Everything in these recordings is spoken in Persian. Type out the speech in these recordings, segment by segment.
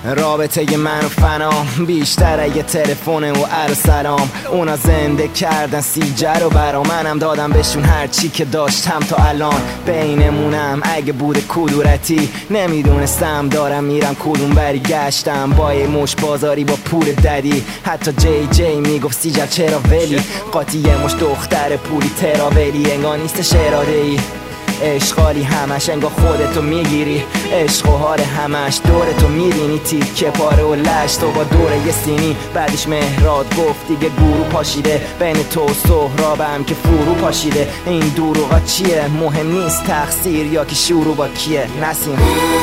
رابطه من و فنام بیشتر اگه تلفن و سلام. اونا زنده کردن سیجه رو برا، منم دادم بهشون هر چی که داشتم تا الان. بینمونم اگه بود کدورتی نمیدونستم دارم میرم کدوم بری. گشتم با یه مش بازاری با پور ددی، حتی جی جی میگفت سیجه چرا ولی قاطی یه مش دختر پولی تراولی. انگار نیستش اراده ای عشقالی همش، انگار خودتو میگیری عشق و حال همش دورتو میبینی تیکه پاره و لشت تو با دوره یه سینی. بعدش مهراد گفت دیگه گورو پاشیده بین تو و سهرابم که فرو پاشیده. این دروغا چیه؟ مهم نیست تقصیر یا که شروع با کیه. نسیم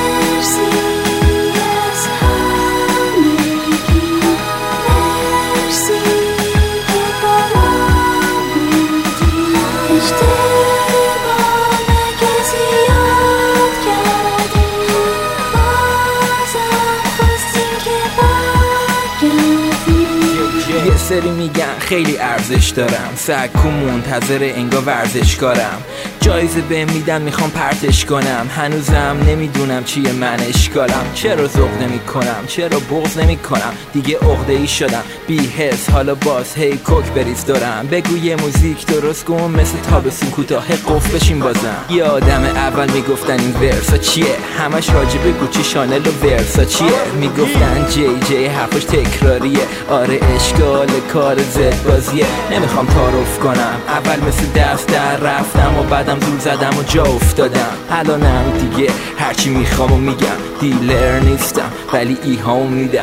یه سری میگن خیلی ارزش دارم، سکو منتظر انگار ورزشکارم. جایزه بهم میدن میخوام پرتش کنم، هنوزم نمیدونم چیه من اشکالم. چرا ذوق نمی کنم، چرا بغض نمی کنم، دیگه عقده‌ای شدم بی حس. حالا باز هی کوک بریز دارم، بگو یه موزیک درست کن مثل تابستون کوتاه قف بشین بازم. یه آدم اول میگفتن این ورسا چیه، همش راجب گوچی شانل و ورسا چیه. میگفتن جی جی حرفش تکراریه، آره اشکال کار زد بازیه. نمیخوام تعارف کنم، اول مثل دست در رفتم و بعدم زور زدم و جا افتادم. الانم دیگه هرچی میخوام و میگم، دیلر نیستم ولی ایهامو میدم.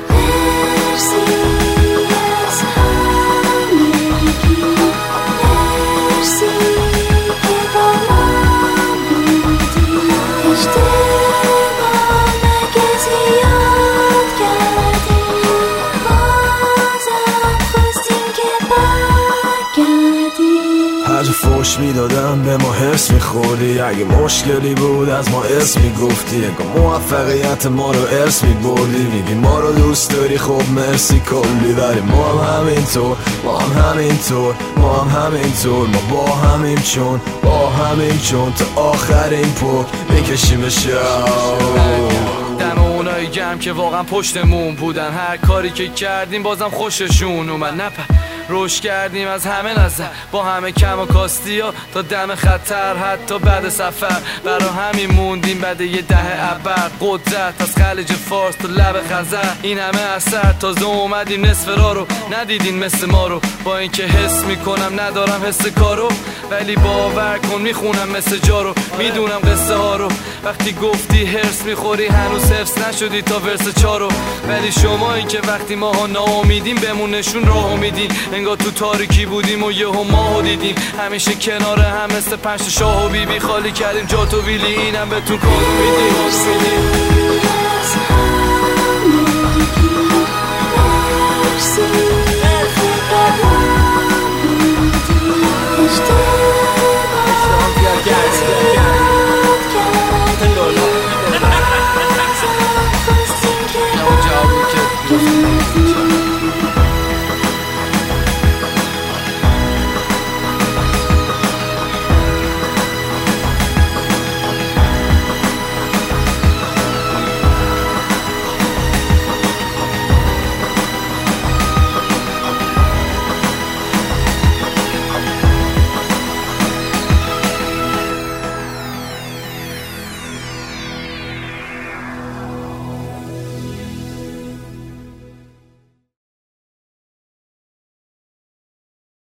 هرجا فوش میدادم به ما حس میخوردی، اگه مشکلی بود از ما اسم میگفتی، اگه موفقیت ما رو ارث میبردی. میگی ما رو دوست داری خب مرسی کلی، ولی ما هم همینطور، ما هم همینطور، ما هم همینطور. ما با همیم چون با همیم چون تا آخرین پک میکشیم شو. دم اونایی گرم که واقعا پشتمون بودن، هر کاری که کردیم بازم خوششون اومد. روش کردیم از همه نظر، با همه کم و کاستی ها تا دم خطر، حتی بعد سفر برا همین موندیم بعد یه دهه ابر. قدرت از خلیج فارس تو لب خزر، این همه اثر تازه اومدیم نصف راه رو ندیدین مثل ما رو. با اینکه حس میکنم ندارم حس کارو، ولی باور کن میخونم مثل جارو، میدونم قصه ها رو. وقتی گفتی هرس میخوری هنوز حفظ نشدی تا ورس 4، ولی شما این که وقتی ماها ناامیدیم بهمون نشون راهو میدین. انگار تو تاریکی بودیم و یهو ماهو دیدیم، همیشه کنار هم مثل 5 شاه و بیبی خالی کردیم جاتو ویلی. اینم بهتون کارو میدیم.